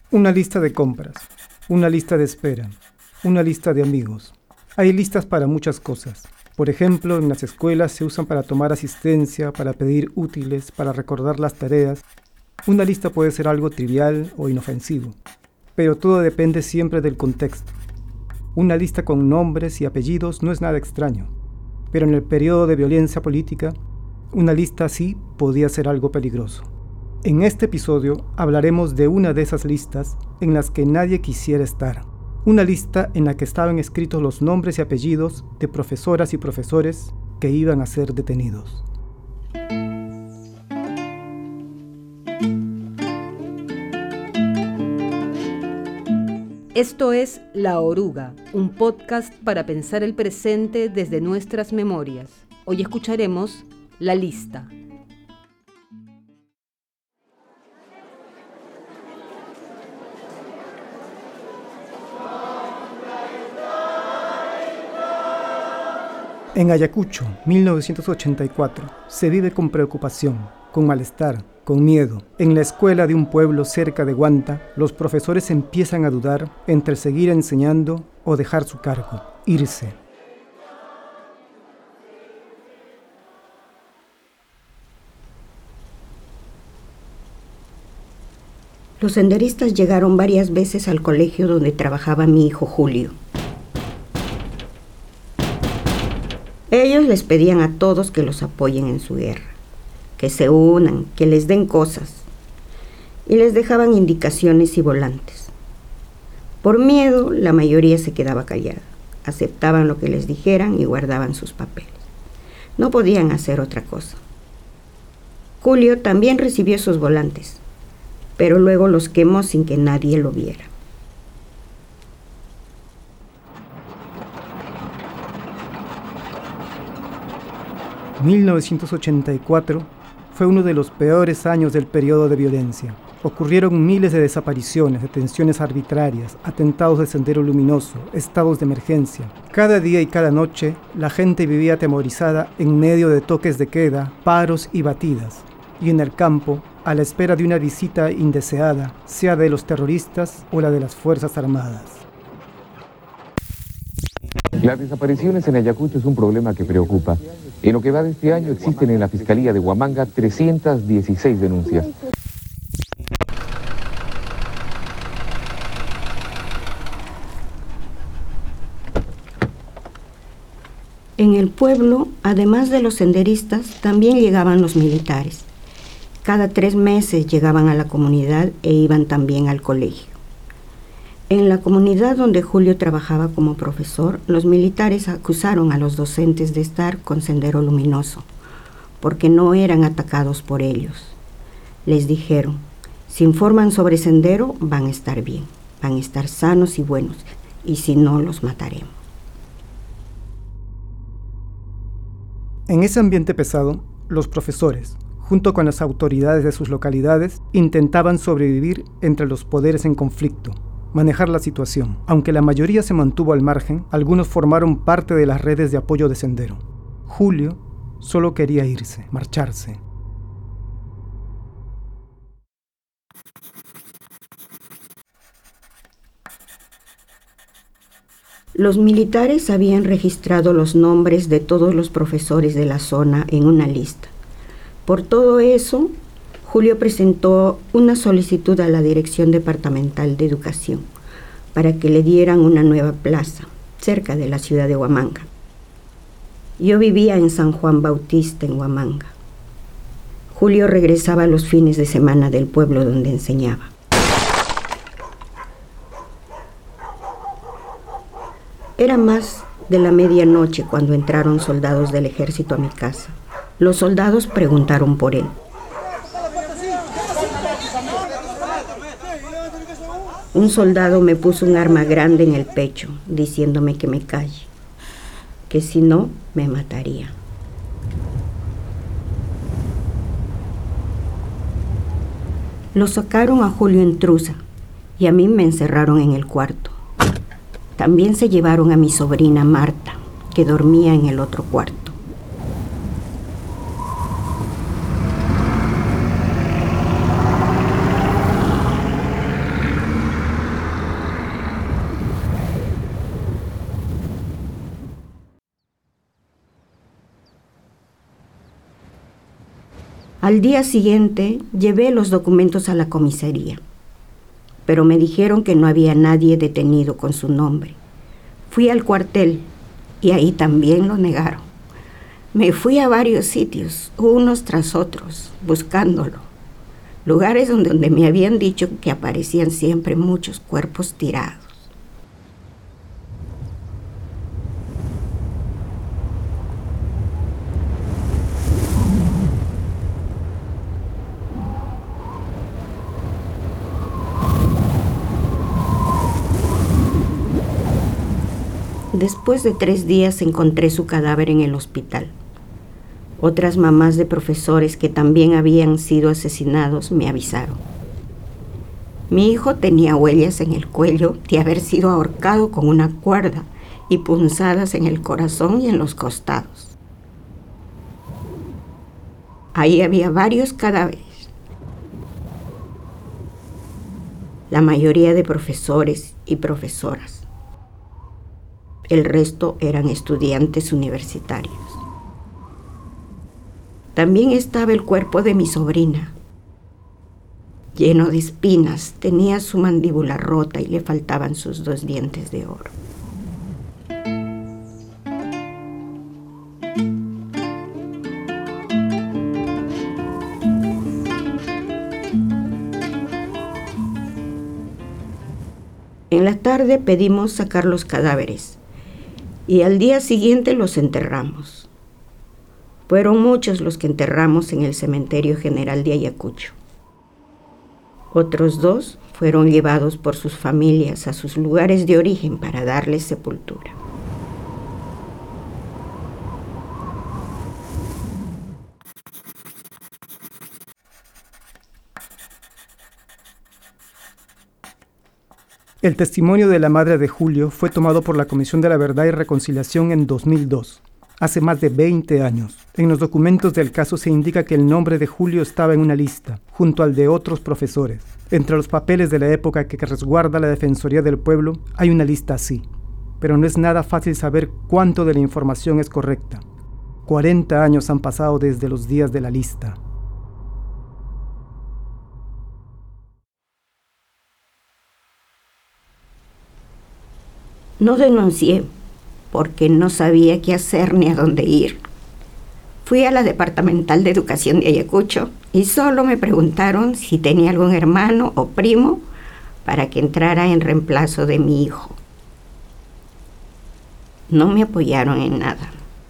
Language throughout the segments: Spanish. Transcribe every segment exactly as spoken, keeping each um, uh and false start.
Una lista de compras, una lista de espera, una lista de amigos. Hay listas para muchas cosas. Por ejemplo, en las escuelas se usan para tomar asistencia, para pedir útiles, para recordar las tareas. Una lista puede ser algo trivial o inofensivo, pero todo depende siempre del contexto. Una lista con nombres y apellidos no es nada extraño, pero en el periodo de violencia política, una lista así podía ser algo peligroso. En este episodio hablaremos de una de esas listas en las que nadie quisiera estar. Una lista en la que estaban escritos los nombres y apellidos de profesoras y profesores que iban a ser detenidos. Esto es La Oruga, un podcast para pensar el presente desde nuestras memorias. Hoy escucharemos La Lista. En Ayacucho, mil novecientos ochenta y cuatro, se vive con preocupación, con malestar, con miedo. En la escuela de un pueblo cerca de Huanta, los profesores empiezan a dudar entre seguir enseñando o dejar su cargo, irse. Los senderistas llegaron varias veces al colegio donde trabajaba mi hijo Julio. Ellos les pedían a todos que los apoyen en su guerra, que se unan, que les den cosas, y les dejaban indicaciones y volantes. Por miedo, la mayoría se quedaba callada, aceptaban lo que les dijeran y guardaban sus papeles. No podían hacer otra cosa. Julio también recibió sus volantes, pero luego los quemó sin que nadie lo viera. mil novecientos ochenta y cuatro fue uno de los peores años del periodo de violencia. Ocurrieron miles de desapariciones, detenciones arbitrarias, atentados de Sendero Luminoso, estados de emergencia. Cada día y cada noche, la gente vivía atemorizada en medio de toques de queda, paros y batidas. Y en el campo, a la espera de una visita indeseada, sea de los terroristas o la de las Fuerzas Armadas. Las desapariciones en Ayacucho es un problema que preocupa. En lo que va de este año existen en la Fiscalía de Huamanga trescientas dieciséis denuncias. En el pueblo, además de los senderistas, también llegaban los militares. Cada tres meses llegaban a la comunidad e iban también al colegio. En la comunidad donde Julio trabajaba como profesor, los militares acusaron a los docentes de estar con Sendero Luminoso, porque no eran atacados por ellos. Les dijeron, si informan sobre Sendero, van a estar bien, van a estar sanos y buenos, y si no, los mataremos. En ese ambiente pesado, los profesores, junto con las autoridades de sus localidades, intentaban sobrevivir entre los poderes en conflicto, manejar la situación. Aunque la mayoría se mantuvo al margen, algunos formaron parte de las redes de apoyo de Sendero. Julio solo quería irse, marcharse. Los militares habían registrado los nombres de todos los profesores de la zona en una lista. Por todo eso, Julio presentó una solicitud a la Dirección Departamental de Educación para que le dieran una nueva plaza, cerca de la ciudad de Huamanga. Yo vivía en San Juan Bautista, en Huamanga. Julio regresaba los fines de semana del pueblo donde enseñaba. Era más de la medianoche cuando entraron soldados del ejército a mi casa. Los soldados preguntaron por él. Un soldado me puso un arma grande en el pecho, diciéndome que me calle, que si no, me mataría. Lo sacaron a Julio en truza y a mí me encerraron en el cuarto. También se llevaron a mi sobrina Marta, que dormía en el otro cuarto. Al día siguiente llevé los documentos a la comisaría, pero me dijeron que no había nadie detenido con su nombre. Fui al cuartel y ahí también lo negaron. Me fui a varios sitios, unos tras otros, buscándolo. Lugares donde, donde me habían dicho que aparecían siempre muchos cuerpos tirados. Después de tres días encontré su cadáver en el hospital. Otras mamás de profesores que también habían sido asesinados me avisaron. Mi hijo tenía huellas en el cuello de haber sido ahorcado con una cuerda y punzadas en el corazón y en los costados. Ahí había varios cadáveres. La mayoría de profesores y profesoras. El resto eran estudiantes universitarios. También estaba el cuerpo de mi sobrina. Lleno de espinas, tenía su mandíbula rota y le faltaban sus dos dientes de oro. En la tarde pedimos sacar los cadáveres y al día siguiente los enterramos. Fueron muchos los que enterramos en el Cementerio General de Ayacucho. Otros dos fueron llevados por sus familias a sus lugares de origen para darles sepultura. El testimonio de la madre de Julio fue tomado por la Comisión de la Verdad y Reconciliación en dos mil dos, hace más de veinte años. En los documentos del caso se indica que el nombre de Julio estaba en una lista, junto al de otros profesores. Entre los papeles de la época que resguarda la Defensoría del Pueblo hay una lista así, pero no es nada fácil saber cuánto de la información es correcta. cuarenta años han pasado desde los días de la lista. No denuncié porque no sabía qué hacer ni a dónde ir. Fui a la Departamental de Educación de Ayacucho y solo me preguntaron si tenía algún hermano o primo para que entrara en reemplazo de mi hijo. No me apoyaron en nada.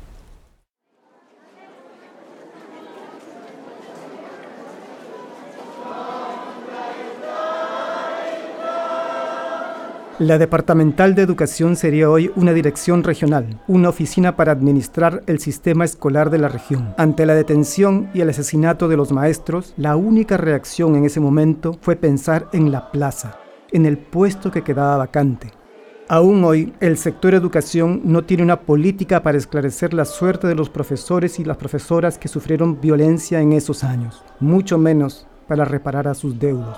La Departamental de Educación sería hoy una dirección regional, una oficina para administrar el sistema escolar de la región. Ante la detención y el asesinato de los maestros, la única reacción en ese momento fue pensar en la plaza, en el puesto que quedaba vacante. Aún hoy, el sector educación no tiene una política para esclarecer la suerte de los profesores y las profesoras que sufrieron violencia en esos años, mucho menos para reparar a sus deudos.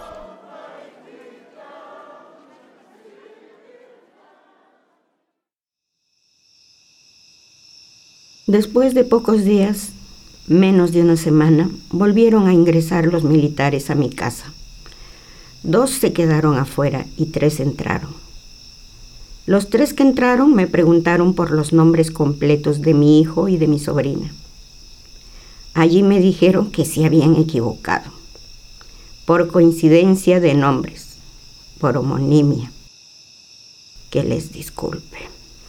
Después de pocos días, menos de una semana, volvieron a ingresar los militares a mi casa. Dos se quedaron afuera y tres entraron. Los tres que entraron me preguntaron por los nombres completos de mi hijo y de mi sobrina. Allí me dijeron que se habían equivocado, por coincidencia de nombres, por homonimia. Que les disculpe.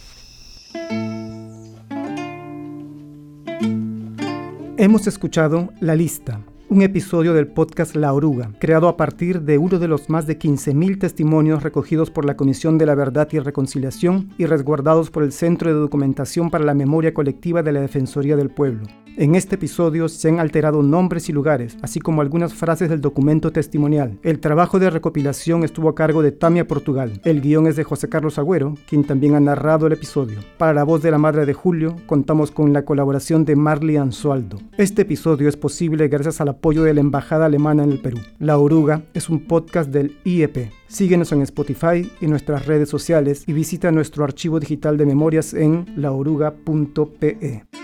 Hemos escuchado La Lista, un episodio del podcast La Oruga, creado a partir de uno de los más de quince mil testimonios recogidos por la Comisión de la Verdad y Reconciliación y resguardados por el Centro de Documentación para la Memoria Colectiva de la Defensoría del Pueblo. En este episodio se han alterado nombres y lugares, así como algunas frases del documento testimonial. El trabajo de recopilación estuvo a cargo de Tamia Portugal. El guión es de José Carlos Agüero, quien también ha narrado el episodio. Para la voz de la madre de Julio, contamos con la colaboración de Marley Anzualdo. Este episodio es posible gracias al apoyo de la Embajada Alemana en el Perú. La Oruga es un podcast del I E P. Síguenos en Spotify y nuestras redes sociales y visita nuestro archivo digital de memorias en la oruga punto pe.